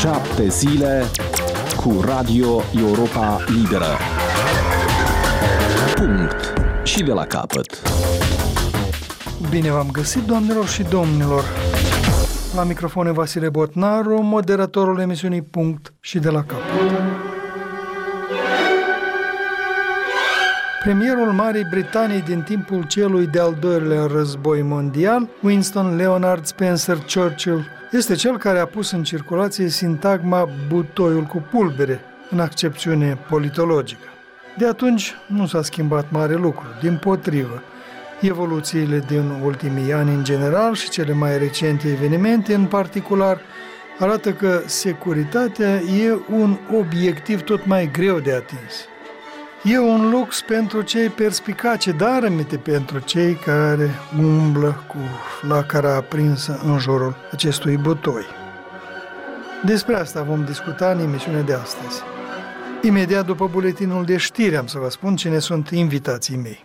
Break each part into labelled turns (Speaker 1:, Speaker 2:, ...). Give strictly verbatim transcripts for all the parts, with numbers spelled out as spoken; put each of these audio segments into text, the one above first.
Speaker 1: Șapte zile cu Radio Europa Liberă. Punct. Și de la capăt.
Speaker 2: Bine v-am găsit, doamnelor și domnilor. La microfon Vasile Botnaru, moderatorul emisiunii Punct și de la capăt. Premierul Marii Britanii din timpul celui de-al doilea război mondial, Winston Leonard Spencer Churchill, este cel care a pus în circulație sintagma butoiul cu pulbere, în accepțiune politologică. De atunci nu s-a schimbat mare lucru, dimpotrivă. Evoluțiile din ultimii ani în general și cele mai recente evenimente în particular arată că securitatea e un obiectiv tot mai greu de atins. E un lux pentru cei perspicace, dar rămite pentru cei care umblă cu flacăra aprinsă în jurul acestui butoi. Despre asta vom discuta în emisiunea de astăzi. Imediat după buletinul de știri am să vă spun cine sunt invitații mei.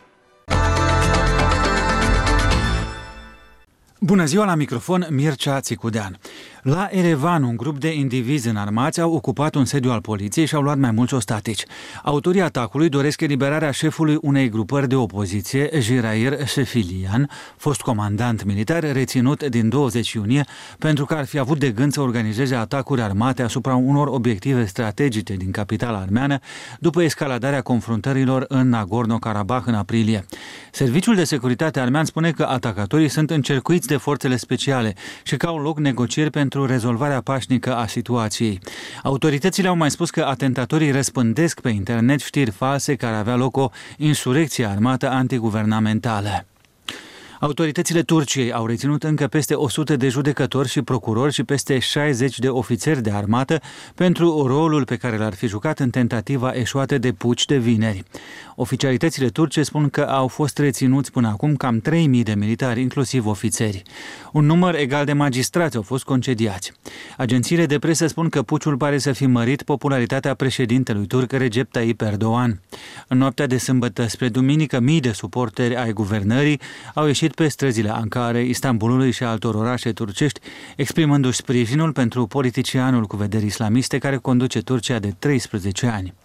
Speaker 3: Bună ziua, la microfon Mircea Țicudean. La Erevan, un grup de indivizi înarmați au ocupat un sediu al poliției și au luat mai mulți ostatici. Autorii atacului doresc eliberarea șefului unei grupări de opoziție, Jirair Shefilian, fost comandant militar reținut din douăzeci iunie pentru că ar fi avut de gând să organizeze atacuri armate asupra unor obiective strategice din capitala armeană după escaladarea confruntărilor în Nagorno-Karabakh în aprilie. Serviciul de securitate armean spune că atacatorii sunt încercuiți de forțele speciale și că au loc negocieri pentru rezolvarea pașnică a situației. Autoritățile au mai spus că atentatorii răspândesc pe internet știri false care avea loc o insurecție armată antiguvernamentală. Autoritățile Turciei au reținut încă peste o sută de judecători și procurori și peste șaizeci de ofițeri de armată pentru rolul pe care l-ar fi jucat în tentativa eșuată de puci de vineri. Oficialitățile turce spun că au fost reținuți până acum cam trei mii de militari, inclusiv ofițeri. Un număr egal de magistrați au fost concediați. Agențiile de presă spun că puciul pare să fi mărit popularitatea președintelui turc Recep Tayyip Erdogan. În noaptea de sâmbătă spre duminică, mii de suporteri ai guvernării au ieșit pe străzile Ankarei, Istanbulului și altor orașe turcești, exprimându-și sprijinul pentru politicianul cu vederi islamiste care conduce Turcia de treisprezece ani.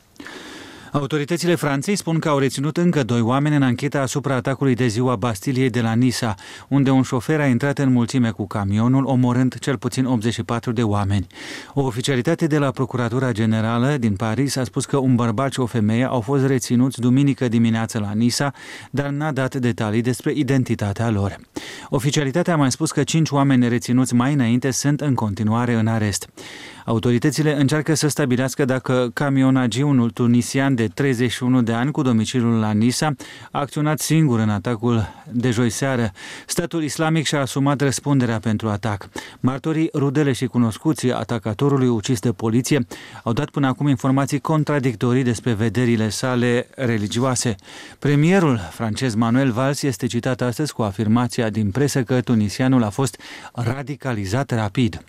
Speaker 3: Autoritățile Franței spun că au reținut încă doi oameni în ancheta asupra atacului de ziua Bastiliei de la Nisa, unde un șofer a intrat în mulțime cu camionul, omorând cel puțin optzeci și patru de oameni. O oficialitate de la Procuratura Generală din Paris a spus că un bărbat și o femeie au fost reținuți duminică dimineață la Nisa, dar n-a dat detalii despre identitatea lor. Oficialitatea a mai spus că cinci oameni reținuți mai înainte sunt în continuare în arest. Autoritățile încearcă să stabilească dacă camionagiul tunisian de treizeci și unu de ani cu domiciliul la Nisa a acționat singur în atacul de joi seară. Statul islamic și-a asumat răspunderea pentru atac. Martorii, rudele și cunoscuții atacatorului ucis de poliție au dat până acum informații contradictorii despre vederile sale religioase. Premierul francez Manuel Valls este citat astăzi cu afirmația din presă că tunisianul a fost radicalizat rapid.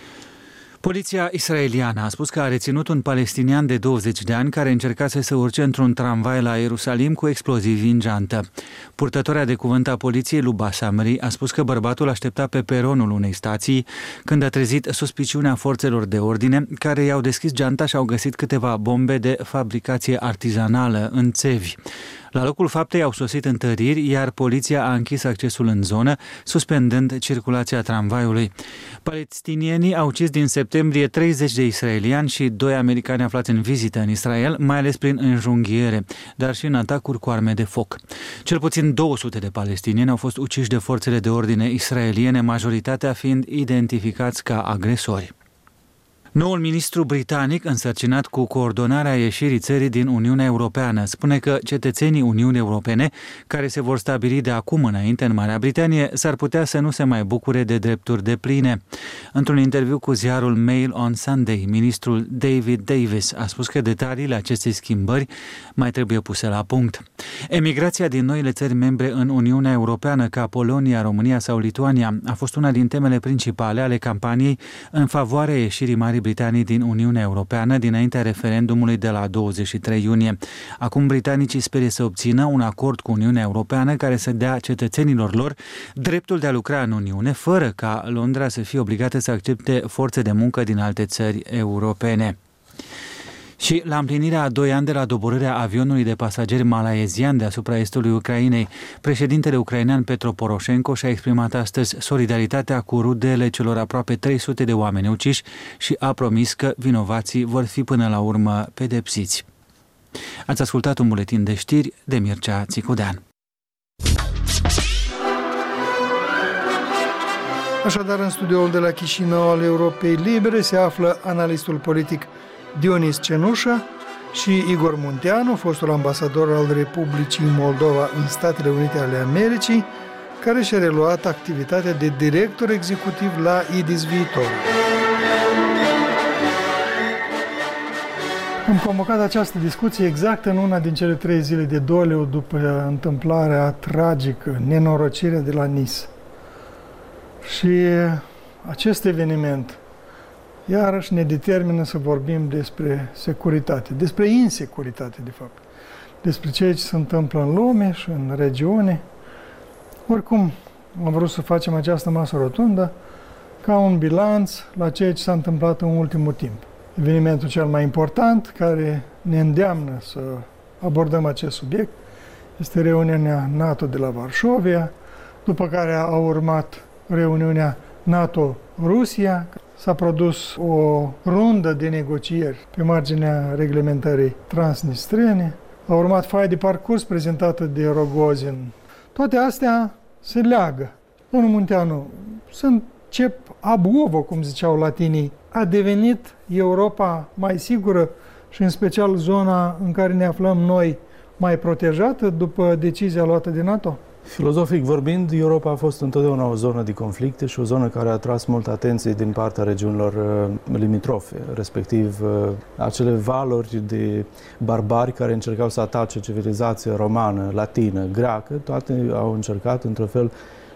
Speaker 3: Poliția israeliană a spus că a reținut un palestinian de douăzeci de ani care încerca să se urce într-un tramvai la Ierusalim cu explozivi în geantă. Purtătoarea de cuvânt a poliției, Luba Samri, a spus că bărbatul aștepta pe peronul unei stații când a trezit suspiciunea forțelor de ordine, care i-au deschis geanta și au găsit câteva bombe de fabricație artizanală în țevi. La locul faptei au sosit întăriri, iar poliția a închis accesul în zonă, suspendând circulația tramvaiului. Palestinienii au ucis din septembrie treizeci de israeliani și doi americani aflați în vizită în Israel, mai ales prin înjunghiere, dar și în atacuri cu arme de foc. Cel puțin două sute de palestinieni au fost uciși de forțele de ordine israeliene, majoritatea fiind identificați ca agresori. Noul ministru britanic, însărcinat cu coordonarea ieșirii țării din Uniunea Europeană, spune că cetățenii Uniunii Europene, care se vor stabili de acum înainte în Marea Britanie, s-ar putea să nu se mai bucure de drepturi depline. Într-un interviu cu ziarul Mail on Sunday, ministrul David Davis a spus că detaliile acestei schimbări mai trebuie puse la punct. Emigrația din noile țări membre în Uniunea Europeană, ca Polonia, România sau Lituania, a fost una din temele principale ale campaniei în favoarea ieșirii Marii Marii Britanii din Uniunea Europeană dinaintea referendumului de la douăzeci și trei iunie. Acum britanicii sperie să obțină un acord cu Uniunea Europeană care să dea cetățenilor lor dreptul de a lucra în Uniune, fără ca Londra să fie obligată să accepte forțe de muncă din alte țări europene. Și la împlinirea a doi ani de la doborârea avionului de pasageri malaezian deasupra estului Ucrainei, președintele ucrainean Petro Poroșenko și-a exprimat astăzi solidaritatea cu rudele celor aproape trei sute de oameni uciși și a promis că vinovații vor fi până la urmă pedepsiți. Ați ascultat un buletin de știri de Mircea Țicudean.
Speaker 2: Așadar, în studioul de la Chișinău al Europei Libere se află analistul politic Dionis Cenușă și Igor Munteanu, fostul ambasador al Republicii Moldova în Statele Unite ale Americii, care și-a reluat activitatea de director executiv la I D I S Viitor. Am convocat această discuție exact în una din cele trei zile de doliu după întâmplarea tragică, nenorocirea de la Nice. Și acest eveniment iarăși ne determină să vorbim despre securitate, despre insecuritate, de fapt, despre ceea ce se întâmplă în lume și în regiune. Oricum, am vrut să facem această masă rotundă ca un bilanț la ceea ce s-a întâmplat în ultimul timp. Evenimentul cel mai important care ne îndeamnă să abordăm acest subiect este reuniunea NATO de la Varșovia, după care a urmat reuniunea NATO-Rusia. S-a produs o rundă de negocieri pe marginea reglementării transnistrene. A urmat foaia de parcurs prezentată de Rogozin. Toate astea se leagă. Domnul Munteanu, sunt cep ab ovo, cum ziceau latinii. A devenit Europa mai sigură și în special zona în care ne aflăm noi mai protejată după decizia luată de NATO?
Speaker 4: Filozofic vorbind, Europa a fost întotdeauna o zonă de conflicte și o zonă care a atras multă atenție din partea regiunilor uh, limitrofe, respectiv uh, acele valuri de barbari care încercau să atace civilizația romană, latină, greacă, toate au încercat într-un fel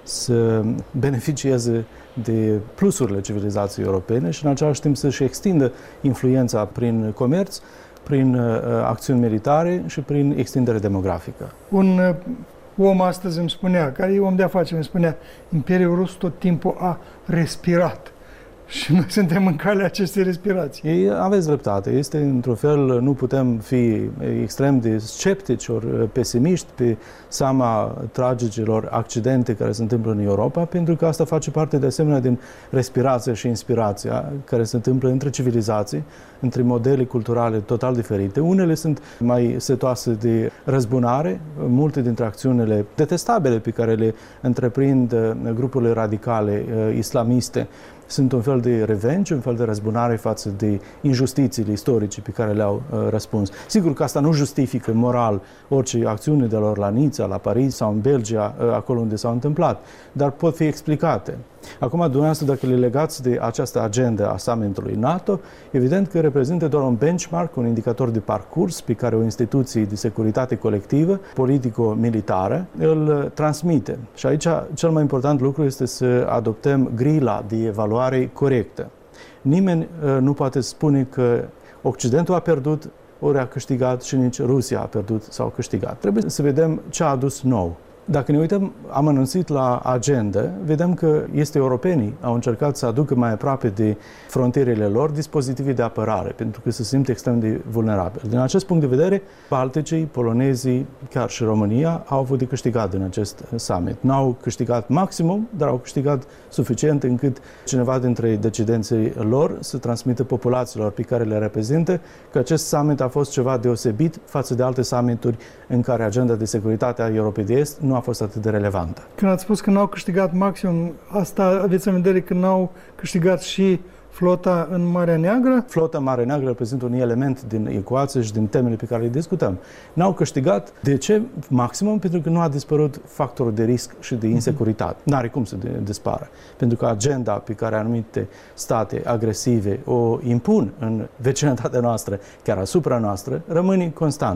Speaker 4: să beneficieze de plusurile civilizației europene și în același timp să-și extindă influența prin comerț, prin uh, acțiuni militare și prin extindere demografică.
Speaker 2: Un uh... om astăzi îmi spunea, care e om de afaceri, îmi spunea, Imperiul Rus tot timpul a respirat. Și noi suntem în calea acestei respirații.
Speaker 4: Ei, aveți dreptate. Este, într-un fel, nu putem fi extrem de sceptici ori pesimiști pe seama tragicilor accidente care se întâmplă în Europa, pentru că asta face parte de asemenea din respirația și inspirația care se întâmplă între civilizații, între modele culturale total diferite. Unele sunt mai setoase de răzbunare, multe dintre acțiunile detestabile pe care le întreprind grupurile radicale islamiste sunt un fel de revenge, un fel de răzbunare față de injustițiile istorice pe care le-au uh, răspuns. Sigur că asta nu justifică moral orice acțiune de lor la Nizza, la Paris sau în Belgia, uh, acolo unde s-au întâmplat, dar pot fi explicate. Acum, dumneavoastră, dacă le legați de această agenda a summitului NATO, evident că reprezintă doar un benchmark, un indicator de parcurs pe care o instituție de securitate colectivă, politico-militară, îl transmite. Și aici, cel mai important lucru este să adoptăm grila de evaluare corectă. Nimeni uh, nu poate spune că Occidentul a pierdut, ori a câștigat, și nici Rusia a pierdut sau câștigat. Trebuie să vedem ce a adus nou. Dacă ne uităm amănunțit la agenda, vedem că este europenii au încercat să aducă mai aproape de frontierele lor dispozitive de apărare, pentru că se simt extrem de vulnerabili. Din acest punct de vedere, balticii, polonezii, chiar și România au avut de câștigat din acest summit. N-au câștigat maximum, dar au câștigat suficient încât cineva dintre decidenții lor să transmită populațiilor pe care le reprezintă că acest summit a fost ceva deosebit față de alte summituri în care agenda de securitate a Europei de Est nu a fost atât de relevantă.
Speaker 2: Când ați spus că n-au câștigat maxim, asta aveți în vedere că n-au câștigat și flota în Marea Neagră?
Speaker 4: Flota în Marea Neagră reprezintă un element din ecuație și din temele pe care le discutăm. N-au câștigat. De ce? Maximum pentru că nu a dispărut factorul de risc și de insecuritate. N-are cum să dispară. Pentru că agenda pe care anumite state agresive o impun în vecinătatea noastră, chiar asupra noastră, rămâne constantă.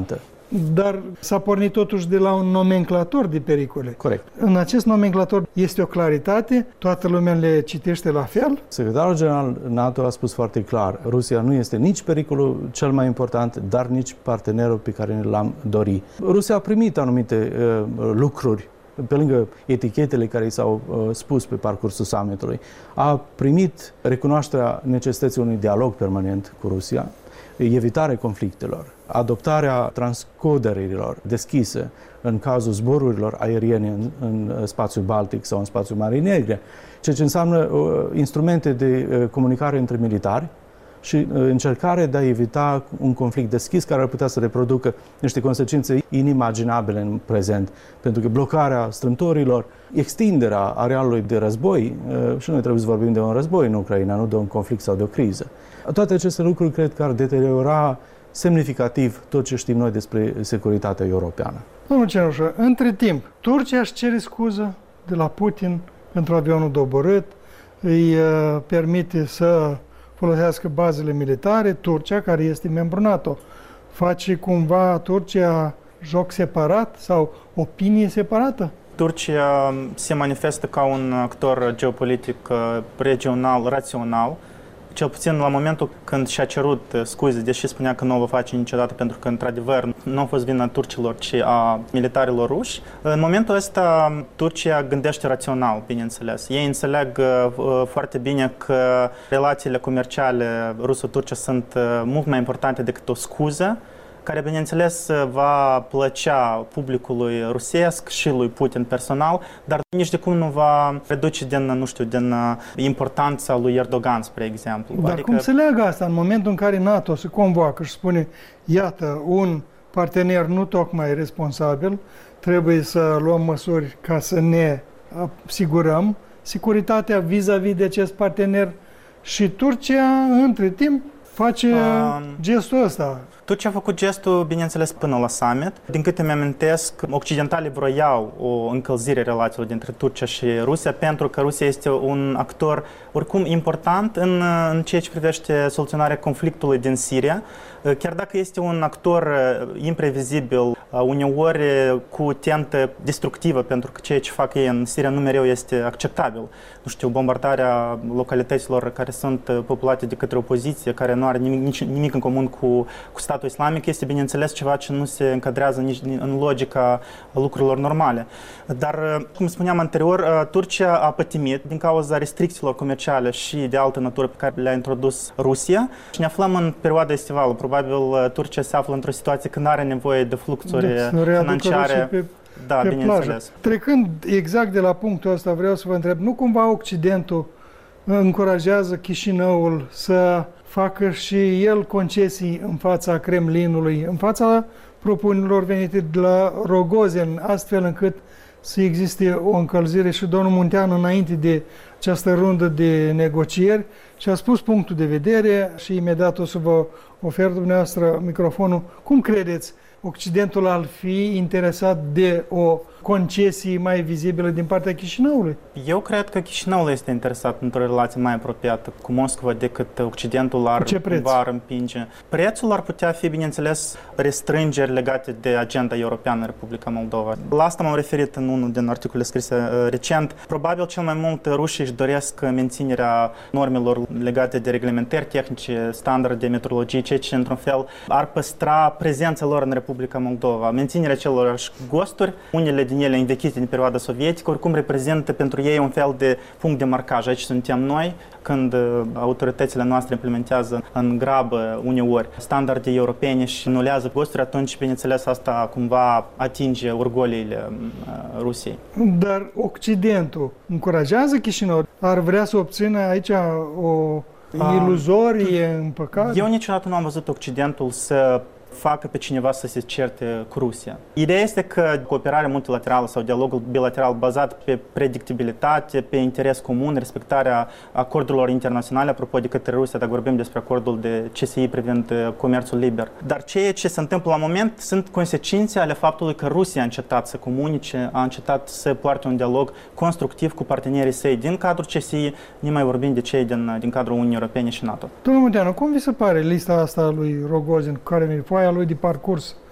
Speaker 2: Dar s-a pornit totuși de la un nomenclator de pericole.
Speaker 4: Corect.
Speaker 2: În acest nomenclator este o claritate? Toată lumea le citește la fel?
Speaker 4: Secretarul General NATO a spus foarte clar, Rusia nu este nici pericolul cel mai important, dar nici partenerul pe care l-am dori. Rusia a primit anumite uh, lucruri pe lângă etichetele care i s-au uh, spus pe parcursul summitului. A primit recunoașterea necesității unui dialog permanent cu Rusia, evitarea conflictelor, adoptarea transcoderilor deschise în cazul zborurilor aeriene în, în spațiul Baltic sau în spațiul Marii Negre, ceea ce înseamnă uh, instrumente de uh, comunicare între militari și uh, încercare de a evita un conflict deschis care ar putea să reproducă niște consecințe inimaginabile în prezent. Pentru că blocarea strâmtorilor, extinderea arealului de război, uh, și noi trebuie să vorbim de un război în Ucraina, nu de un conflict sau de o criză. Toate aceste lucruri cred că ar deteriora semnificativ tot ce știm noi despre securitatea europeană.
Speaker 2: Domnul Cenușă, între timp, Turcia își cere scuză de la Putin pentru avionul doborât, îi uh, permite să folosească bazele militare. Turcia, care este membru NATO, face cumva Turcia joc separat sau opinie separată?
Speaker 5: Turcia se manifestă ca un actor geopolitic regional, rațional, cel puțin la momentul când și-a cerut scuze, deși spunea că nu o va face niciodată pentru că, într-adevăr, nu a fost vina turcilor, ci a militarilor ruși. În momentul ăsta, Turcia gândește rațional, bineînțeles. Ei înțeleg uh, foarte bine că relațiile comerciale ruso-turce sunt uh, mult mai importante decât o scuză, care, bineînțeles, va plăcea publicului rusesc și lui Putin personal, dar nici de cum nu va reduce din, nu știu, din importanța lui Erdogan, spre exemplu.
Speaker 2: Dar
Speaker 5: adică...
Speaker 2: cum se leagă asta în momentul în care NATO se convoacă și spune, iată, un partener nu tocmai responsabil, trebuie să luăm măsuri ca să ne asigurăm securitatea vis-a-vis de acest partener și Turcia, între timp, face um... gestul ăsta.
Speaker 5: Turcia a făcut gestul, bineînțeles, până la summit. Din câte mi-amintesc, occidentalii vroiau o încălzire relațiilor dintre Turcia și Rusia, pentru că Rusia este un actor oricum important în, în ceea ce privește soluționarea conflictului din Siria, chiar dacă este un actor imprevizibil, uneori cu tentă destructivă, pentru că ceea ce fac ei în Siria nu mereu este acceptabil. Nu știu, bombardarea localităților care sunt populate de către opoziție, care nu are nimic, nici, nimic în comun cu, cu statul islamic, este, bineînțeles, ceva ce nu se încadrează nici în logica lucrurilor normale. Dar, cum spuneam anterior, Turcia a pătimit din cauza restricțiilor comerciale și de altă natură pe care le-a introdus Rusia și ne aflăm în perioada estivală. Probabil Turcia se află într-o situație când are nevoie de fluxuri deci, financiare.
Speaker 2: Pe,
Speaker 5: da,
Speaker 2: pe
Speaker 5: bineînțeles.
Speaker 2: Trecând exact de la punctul ăsta, vreau să vă întreb, nu cumva Occidentul încurajează Chișinăul să facă și el concesii în fața Kremlinului, în fața propunerilor venite de la Rogozin, astfel încât să existe o încălzire? Și domnul Munteanu, înainte de această rundă de negocieri, și-a spus punctul de vedere și imediat o să vă ofer dumneavoastră microfonul. Cum credeți Occidentul ar fi interesat de o concesie mai vizibilă din partea Chișinăului?
Speaker 5: Eu cred că Chișinăul este interesat într-o relație mai apropiată cu Moscova decât Occidentul ar cumva împinge. Prețul ar putea fi, bineînțeles, restrângeri legate de agenda europeană în Republica Moldova. La asta m-am referit în unul din articole scrise uh, recent. Probabil cel mai mult rușii își doresc menținerea normelor legate de reglementări tehnice, standarde, metrologii, ceea ce, într-un fel, ar păstra prezența lor în Republica Moldova. Menținerea celor gosturi, unele din ele învechite din perioada sovietică, oricum reprezintă pentru ei un fel de punct de marcaj. Aici suntem noi, când autoritățile noastre implementează în grabă uneori standarde europene și nulează gosturi, atunci, bineînțeles, asta cumva atinge orgoliile Rusiei.
Speaker 2: Dar Occidentul încurajează Chișinău? Ar vrea să obțină aici o iluzorie împăcată?
Speaker 5: Eu niciodată nu am văzut Occidentul să facă pe cineva să se certe cu Rusia. Ideea este că cooperarea multilaterală sau dialogul bilateral bazat pe predictibilitate, pe interes comun, respectarea acordurilor internaționale, apropo de către Rusia, dacă vorbim despre acordul de C S I privind comerțul liber. Dar ceea ce se întâmplă la moment sunt consecințe ale faptului că Rusia a încetat să comunice, a încetat să poarte un dialog constructiv cu partenerii săi din cadrul C S I, nu mai vorbim de cei din, din cadrul Uniunii Europene și NATO.
Speaker 2: Domnul Munteanu, cum vi se pare lista asta lui Rogozin, cu care mi foaia lui de parcurs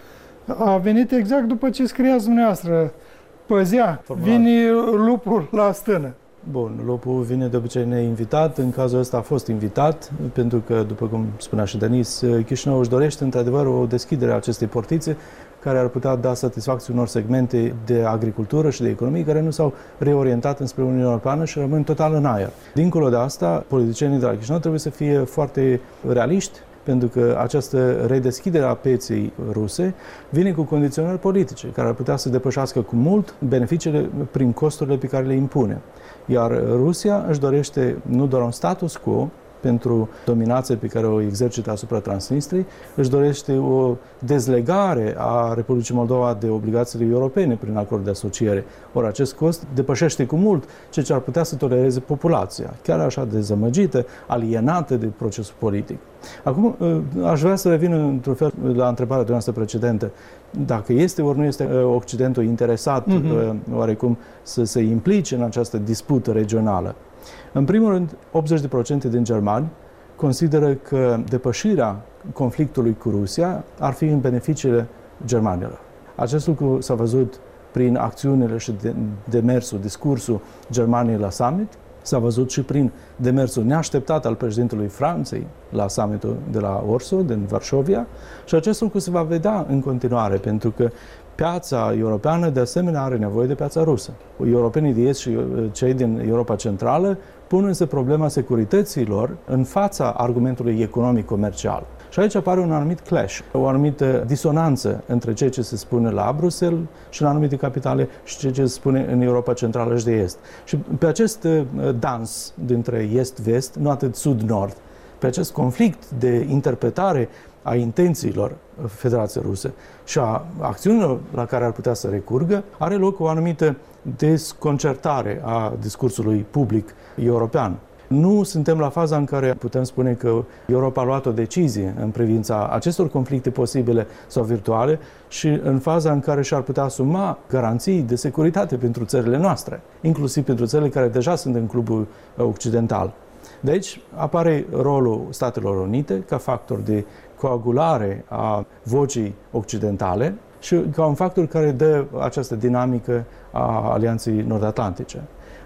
Speaker 2: A venit exact după ce scriați dumneavoastră. Păzea,
Speaker 4: Formulat.
Speaker 2: vine lupul la stână.
Speaker 4: Bun, lupul vine de obicei neinvitat, în cazul ăsta a fost invitat, pentru că, după cum spunea și Denis, Chișinău își dorește într-adevăr o deschidere a acestei portițe care ar putea da satisfacție unor segmente de agricultură și de economie care nu s-au reorientat înspre Uniunea Europeană și rămân total în aer. Dincolo de asta, politicienii de la Chișinău trebuie să fie foarte realiști, pentru că această redeschidere a pieței ruse vine cu condiționări politice, care ar putea să depășească cu mult beneficiile prin costurile pe care le impune. Iar Rusia își dorește nu doar un status quo pentru dominația pe care o exercită asupra Transnistriei, își dorește o dezlegare a Republicii Moldova de obligațiile europene prin acord de asociere. Ori acest cost depășește cu mult ceea ce ar putea să tolereze populația, chiar așa dezamăgită, alienată de procesul politic. Acum, aș vrea să revin într-un fel la întrebarea noastră precedentă. Dacă este ori nu este Occidentul interesat mm-hmm. oarecum să se implice în această dispută regională. În primul rând, optzeci la sută din germani consideră că depășirea conflictului cu Rusia ar fi în beneficiile germanilor. Acest lucru s-a văzut prin acțiunile și demersul, discursul Germaniei la summit, s-a văzut și prin demersul neașteptat al președintelui Franței la summitul de la Warsaw, din Varșovia, și acest lucru se va vedea în continuare, pentru că piața europeană, de asemenea, are nevoie de piața rusă. Europenii de est și cei din Europa Centrală pun însă problema securităților în fața argumentului economic-comercial. Și aici apare un anumit clash, o anumită disonanță între ceea ce se spune la Bruxelles și în anumite capitale și ceea ce se spune în Europa Centrală și de Est. Și pe acest dans dintre est-vest, nu atât sud-nord, pe acest conflict de interpretare a intențiilor Federației Ruse și a acțiunilor la care ar putea să recurgă, are loc o anumită desconcertare a discursului public european. Nu suntem la faza în care putem spune că Europa a luat o decizie în privința acestor conflicte posibile sau virtuale și în faza în care și-ar putea asuma garanții de securitate pentru țările noastre, inclusiv pentru țările care deja sunt în clubul occidental. Deci apare rolul Statelor Unite ca factor de coagulare a vocii occidentale și ca un factor care dă această dinamică a Alianței Nord-Atlantice.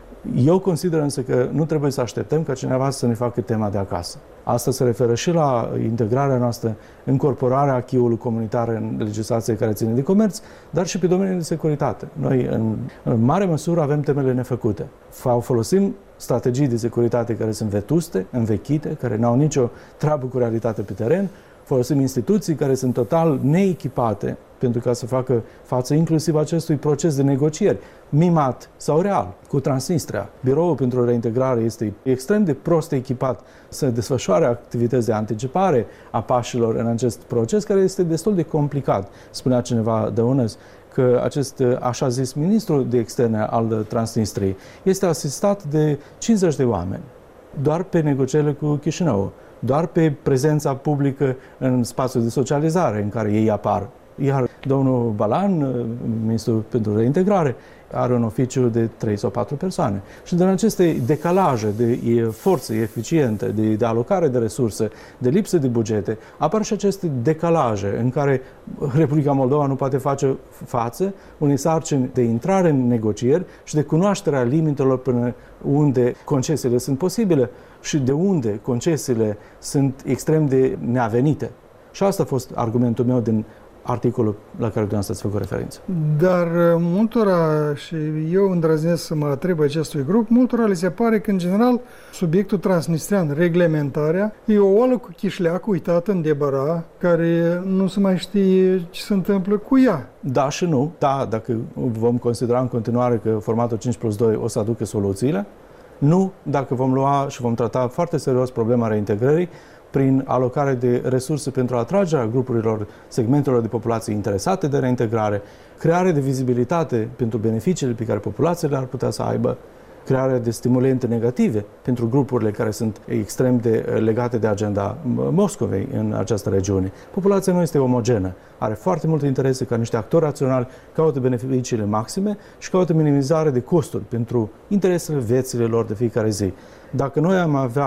Speaker 4: Eu consider însă că nu trebuie să așteptăm ca cineva să ne facă tema de acasă. Asta se referă și la integrarea noastră, incorporarea acquis-ului comunitar în legislație care ține de comerț, dar și pe domeniul de securitate. Noi, în, în mare măsură, avem temele nefăcute. Folosim strategii de securitate care sunt vetuste, învechite, care n-au nicio treabă cu realitatea pe teren, folosim instituții care sunt total neechipate pentru ca să facă față inclusiv acestui proces de negocieri, mimat sau real, cu Transnistria. Biroul pentru reintegrare este extrem de prost echipat să desfășoare activități de anticipare a pașilor în acest proces, care este destul de complicat. Spunea cineva de unăs că acest așa zis ministru de externe al Transnistriei este asistat de cincizeci de oameni, doar pe negocierile cu Chișinău, doar pe prezența publică în spațiul de socializare în care ei apar. Iar domnul Balan, ministrul pentru reintegrare, are un oficiu de trei sau patru persoane. Și din aceste decalaje de forțe eficiente, de, de alocare de resurse, de lipsă de bugete, apar și aceste decalaje în care Republica Moldova nu poate face față unei sarcini de intrare în negocieri și de cunoașterea limitelor până unde concesiile sunt posibile și de unde concesiile sunt extrem de neavenite. Și asta a fost argumentul meu din articolul la care dumneavoastră ați făcut referință.
Speaker 2: Dar multora, și eu îndrăznesc să mă atrib acestui grup, multora le se pare că, în general, subiectul transnistrian, reglementarea, e o oală cu chișleac uitată în debara, care nu se mai știe ce se întâmplă cu ea.
Speaker 4: Da și nu. Da, dacă vom considera în continuare că formatul cinci plus doi o să aducă soluțiile, nu dacă vom lua și vom trata foarte serios problema reintegrării prin alocare de resurse pentru atragerea grupurilor, segmentelor de populație interesate de reintegrare, creare de vizibilitate pentru beneficiile pe care populațiile ar putea să aibă, crearea de stimulente negative pentru grupurile care sunt extrem de legate de agenda Moscovei în această regiune. Populația nu este omogenă, are foarte multe interese ca niște actori raționali, caută beneficiile maxime și caută minimizare de costuri pentru interesele vieților lor de fiecare zi. Dacă noi am avea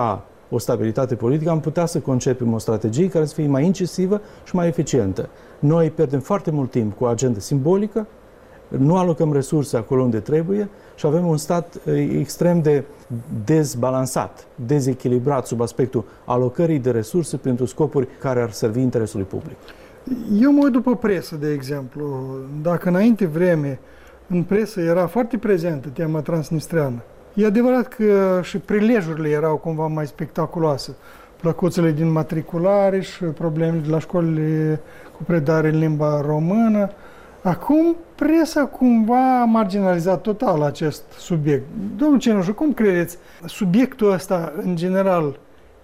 Speaker 4: o stabilitate politică, am putea să concepem o strategie care să fie mai incisivă și mai eficientă. Noi pierdem foarte mult timp cu o agendă simbolică, nu alocăm resurse acolo unde trebuie și avem un stat extrem de dezbalansat, dezechilibrat sub aspectul alocării de resurse pentru scopuri care ar servi interesului public.
Speaker 2: Eu mă uit după presă, de exemplu. Dacă înainte vreme în presă era foarte prezentă tema transnistreană, e adevărat că și prilejurile erau cumva mai spectaculoase. Plăcuțele din matriculare și problemele de la școlile cu predare în limba română. Acum, presa cumva a marginalizat total acest subiect. Domnul Cenușă, cum credeți? Subiectul ăsta, în general,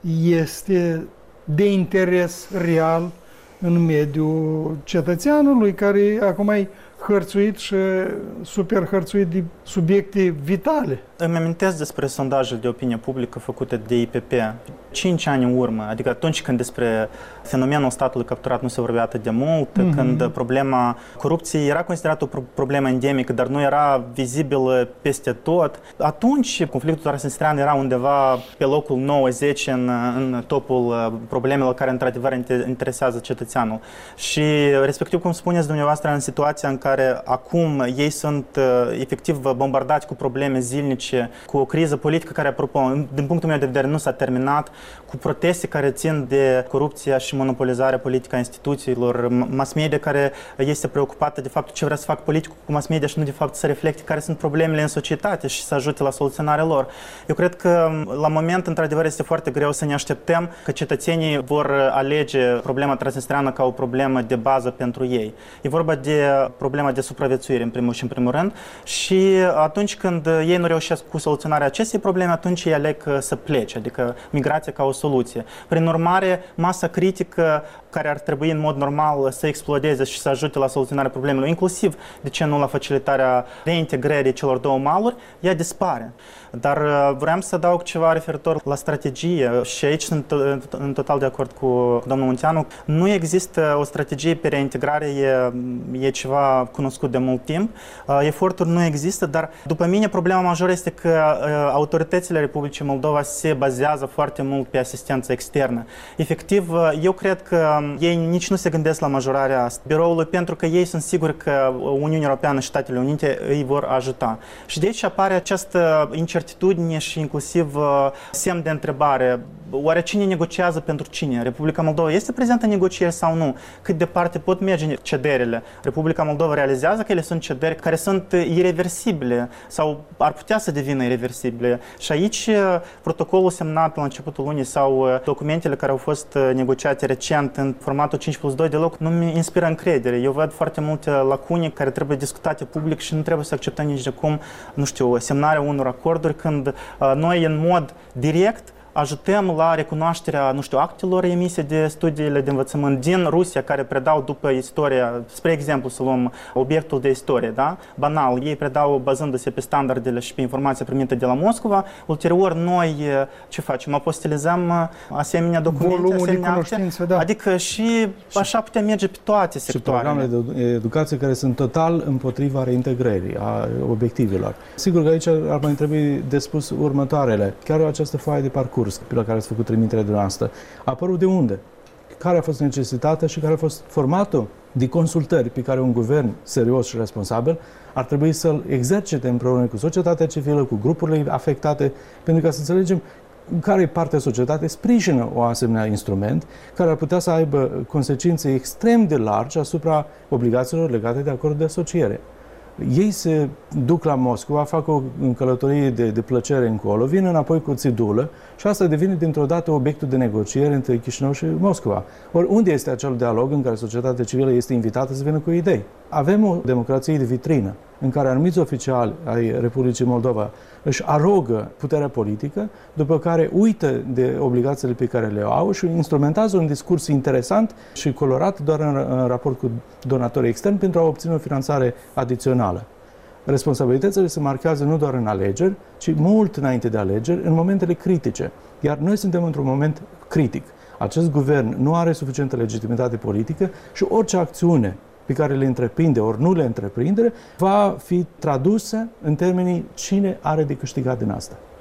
Speaker 2: este de interes real în mediul cetățeanului, care acum e hărțuit și super hărțuit de subiecte vitale?
Speaker 5: Îmi amintesc despre sondajul de opinie publică făcute de I P P cinci ani în urmă, adică atunci când despre fenomenul statului capturat nu se vorbea atât de mult, mm-hmm. când problema corupției era considerată o problemă endemică, dar nu era vizibilă peste tot. Atunci conflictul transnistrean era undeva pe locul nouă zece în, în topul problemelor care într-adevăr interesează cetățeanul. Și respectiv, cum spuneți dumneavoastră, în situația în care acum ei sunt efectiv bombardați cu probleme zilnice, cu o criză politică care, apropo, din punctul meu de vedere, nu s-a terminat, cu proteste care țin de corupția și monopolizarea politică a instituțiilor, mass media care este preocupată de faptul ce vrea să facă politicul cu mass media și nu de fapt să reflecte care sunt problemele în societate și să ajute la soluționarea lor. Eu cred că la moment, într-adevăr, este foarte greu să ne așteptăm că cetățenii vor alege problema transnistreană ca o problemă de bază pentru ei. E vorba de problema de supraviețuire, în primul și în primul rând, și atunci când ei nu reușesc cu soluționarea acestei probleme, atunci ei aleg să plece, adică migrația ca o soluție. Prin urmare, masa critică care ar trebui în mod normal să explodeze și să ajute la soluționarea problemelor, inclusiv, de ce nu, la facilitarea reintegrării celor două maluri, ea dispare. Dar vreau să adaug ceva referitor la strategie și aici sunt în total de acord cu domnul Munteanu. Nu există o strategie pe reintegrare, e, e ceva cunoscut de mult timp. Eforturi nu există, dar după mine problema majoră este că autoritățile Republicii Moldova se bazează foarte mult pe asistență externă. Efectiv, eu cred că ei nici nu se gândesc la majorarea biroului pentru că ei sunt siguri că Uniunea Europeană și Statele Unite îi vor ajuta. Și de aici apare această incertitudine și inclusiv semn de întrebare. Oare cine negociază pentru cine? Republica Moldova este prezentă în negocieri sau nu? Cât departe pot merge cederile? Republica Moldova realizează că ele sunt cederi care sunt ireversibile sau ar putea să devină ireversibile. Și aici protocolul semnat la începutul lunii sau documentele care au fost negociate recent în formatul cinci plus doi deloc nu mi inspiră încredere. Eu văd foarte multe lacune care trebuie discutate public și nu trebuie să acceptăm nici de cum, nu știu, semnarea unor acorduri când noi în mod direct ajutăm la recunoașterea, nu știu, actelor emise de studiile de învățământ din Rusia, care predau după istoria, spre exemplu, să luăm obiectul de istorie, da? Banal, ei predau bazându-se pe standardele și pe informația primită de la Moscova. Ulterior, noi ce facem? Apostilizăm asemenea documente,
Speaker 2: volumul
Speaker 5: asemenea
Speaker 2: de cunoștințe, da.
Speaker 5: Adică și așa putem merge pe toate sectoarele.
Speaker 4: Și programele de educație care sunt total împotriva reintegrării, a obiectivelor. Sigur că aici ar mai trebui de spus următoarele. Chiar această foaie de parcurs pe la care ați făcut trimitere de noastră, a apărut de unde? Care a fost necesitatea și care a fost formatul de consultări pe care un guvern serios și responsabil ar trebui să-l exercite împreună cu societatea civilă, cu grupurile afectate, pentru ca să înțelegem care parte a societății sprijină o asemenea instrument care ar putea să aibă consecințe extrem de largi asupra obligațiilor legate de acordul de asociere. Ei se duc la Moscova, fac o călătorie de, de plăcere încolo, vin înapoi cu țidulă și asta devine dintr-o dată obiectul de negociere între Chișinău și Moscova. Ori unde este acel dialog în care societatea civilă este invitată să vină cu idei? Avem o democrație de vitrină în care anumiți oficiali ai Republicii Moldova își arogă puterea politică, după care uită de obligațiile pe care le au și instrumentează un discurs interesant și colorat doar în, în raport cu donatorii externi pentru a obține o finanțare adițională. Responsabilitățile se marchează nu doar în alegeri, ci mult înainte de alegeri, în momentele critice. Iar noi suntem într-un moment critic. Acest guvern nu are suficientă legitimitate politică și orice acțiune pe care le întreprinde ori nu le întreprinde, va fi tradusă în termenii cine are de câștigat din asta.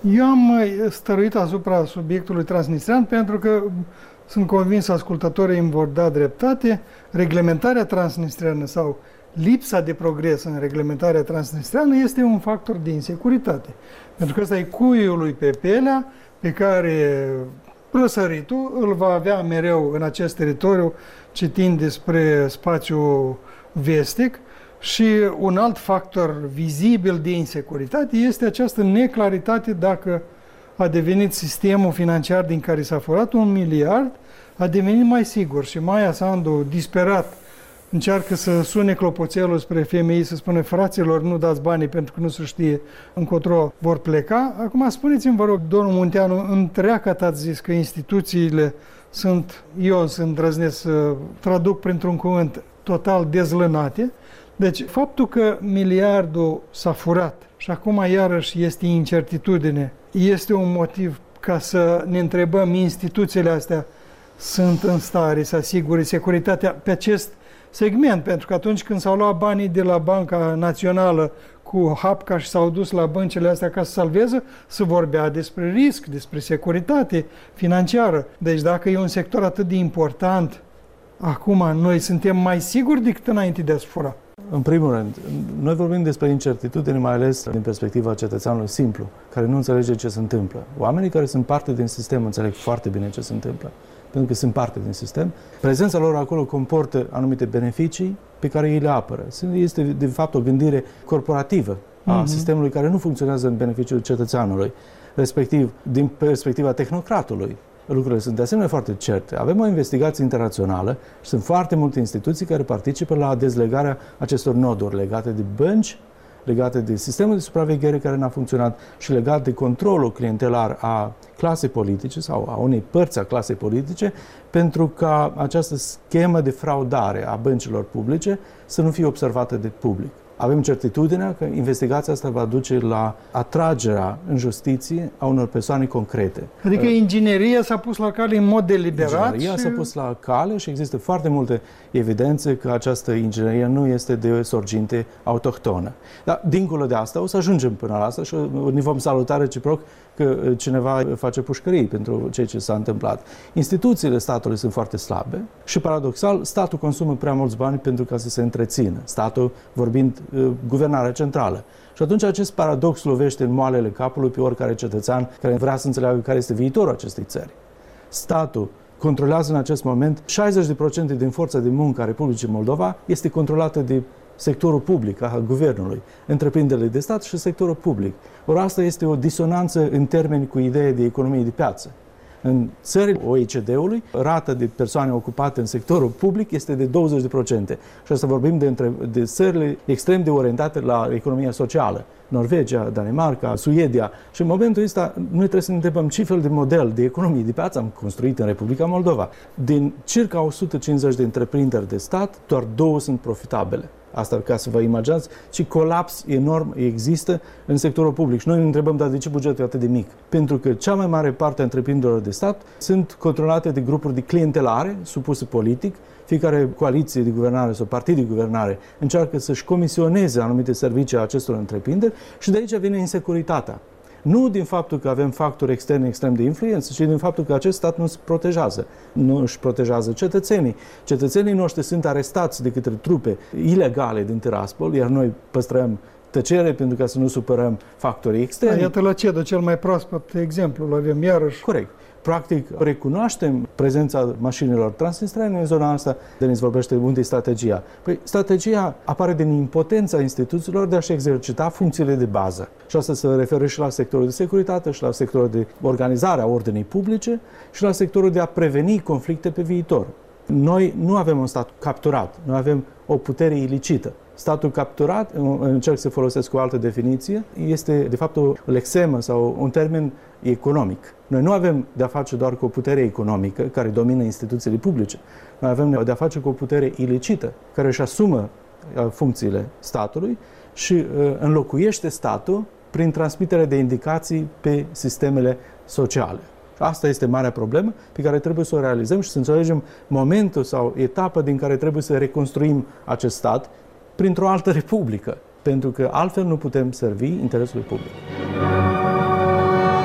Speaker 2: Eu am stăruit asupra subiectului transnistrean pentru că sunt convins ascultătorii îmi vor da dreptate. Reglementarea transnistreană sau lipsa de progres în reglementarea transnistreană este un factor de insecuritate. Pentru că ăsta e cuiul lui pe pelea pe care răsăritul îl va avea mereu în acest teritoriu citind despre spațiul vestic. Și un alt factor vizibil de insecuritate este această neclaritate dacă a devenit sistemul financiar din care s-a furat un miliard, a devenit mai sigur. Și Maia Sandu, disperat, încearcă să sune clopoțelul spre F M I, să spună: fraților, nu dați banii pentru că nu se știe încotro vor pleca. Acum spuneți-mi, vă rog, domnul Munteanu, întreaga ați zis că instituțiile sunt, eu sunt îndrăznesc să traduc printr-un cuvânt, total dezlănate. Deci, faptul că miliardul s-a furat și acum iarăși este incertitudine, este un motiv ca să ne întrebăm, instituțiile astea sunt în stare să asigure securitatea pe acest segment, pentru că atunci când s-au luat banii de la Banca Națională cu hapca și s-au dus la băncile astea ca să salveze, se vorbea despre risc, despre securitate financiară. Deci dacă e un sector atât de important, acum noi suntem mai siguri decât înainte de a se fura.
Speaker 4: În primul rând, noi vorbim despre incertitudine, mai ales din perspectiva cetățeanului simplu, care nu înțelege ce se întâmplă. Oamenii care sunt parte din sistem înțeleg foarte bine ce se întâmplă, pentru că sunt parte din sistem. Prezența lor acolo comportă anumite beneficii pe care ei le apără. Este, de fapt, o gândire corporativă a uh-huh. sistemului care nu funcționează în beneficiul cetățeanului, respectiv din perspectiva tehnocratului. Lucrurile sunt de asemenea foarte certe. Avem o investigație internațională și sunt foarte multe instituții care participă la dezlegarea acestor noduri legate de bănci, legate de sistemul de supraveghere care n-a funcționat și legat de controlul clientelar a clasei politice sau a unei părți a clasei politice, pentru ca această schemă de fraudare a băncilor publice să nu fie observată de public. Avem certitudinea că investigația asta va duce la atragerea în justiție a unor persoane concrete.
Speaker 2: Adică ingineria s-a pus la cale în mod deliberat?
Speaker 4: Ingineria
Speaker 2: și...
Speaker 4: s-a pus la cale și există foarte multe evidențe că această inginerie nu este de sorginte autohtonă. Dar, dincolo de asta, o să ajungem până la asta și ne vom saluta reciproc că cineva face pușcării pentru ceea ce s-a întâmplat. Instituțiile statului sunt foarte slabe și, paradoxal, statul consumă prea mulți bani pentru ca să se întrețină. Statul, vorbind, guvernarea centrală. Și atunci acest paradox lovește în moalele capului pe oricare cetățean care vrea să înțeleagă care este viitorul acestei țări. Statul controlează în acest moment șaizeci la sută din forța de muncă a Republicii Moldova este controlată de sectorul public, a guvernului, întreprinderile de stat și sectorul public. Ori asta este o disonanță în termeni cu ideea de economie de piață. În țările O E C D-ului, rata de persoane ocupate în sectorul public este de douăzeci la sută. Și asta vorbim de, între, de țările extrem de orientate la economia socială. Norvegia, Danemarca, Suedia. Și în momentul ăsta noi trebuie să ne întrebăm ce fel de model de economie de piață am construit în Republica Moldova. Din circa o sută cincizeci de întreprinderi de stat, doar două sunt profitabile. Asta ca să vă imaginați ce colaps enorm există în sectorul public. Și noi ne întrebăm, dar de ce bugetul e atât de mic? Pentru că cea mai mare parte a întreprinderilor de stat sunt controlate de grupuri de clientelare supuse politic. Fiecare coaliție de guvernare sau partid de guvernare încearcă să-și comisioneze anumite servicii a acestor întreprinderi și de aici vine insecuritatea. Nu din faptul că avem factori externi extrem de influență, ci din faptul că acest stat nu se protejează. Nu își protejează cetățenii. Cetățenii noștri sunt arestați de către trupe ilegale din Tiraspol, iar noi păstrăm tăcere pentru ca să nu supărăm factorii externi.
Speaker 2: Iată la CEDO cel mai proaspăt exemplu, îl avem iarăși.
Speaker 4: Corect. Practic, recunoaștem prezența mașinilor transnistrene în zona asta. Denis vorbește unde e strategia. Păi, strategia apare din impotența instituțiilor de a-și exercita funcțiile de bază. Și asta se referă și la sectorul de securitate, și la sectorul de organizare a ordinii publice, și la sectorul de a preveni conflicte pe viitor. Noi nu avem un stat capturat, noi avem o putere ilicită. Statul capturat, încerc să folosesc o altă definiție, este de fapt o lexemă sau un termen economic. Noi nu avem de-a face doar cu o putere economică care domină instituțiile publice. Noi avem de-a face cu o putere ilicită care își asumă funcțiile statului și înlocuiește statul prin transmiterea de indicații pe sistemele sociale. Asta este marea problemă pe care trebuie să o realizăm și să înțelegem momentul sau etapa din care trebuie să reconstruim acest stat printr-o altă republică, pentru că altfel nu putem servi interesului public.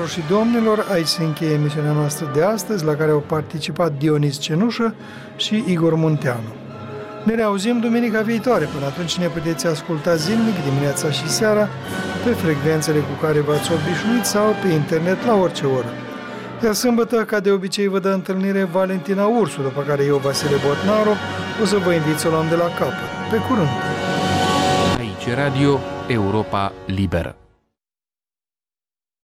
Speaker 2: Doamnelor și domnilor, aici se încheie emisiunea noastră de astăzi, la care au participat Dionis Cenușă și Igor Munteanu. Ne reauzim duminica viitoare. Până atunci ne puteți asculta zilnic, dimineața și seara, pe frecvențele cu care v-ați obișnuit sau pe internet la orice oră. Iar sâmbătă, ca de obicei, vă dă întâlnire Valentina Ursu, după care eu, Vasile Botnaru, o să vă invit să o luăm de la capăt. Pe curând!
Speaker 1: Aici Radio Europa Liberă.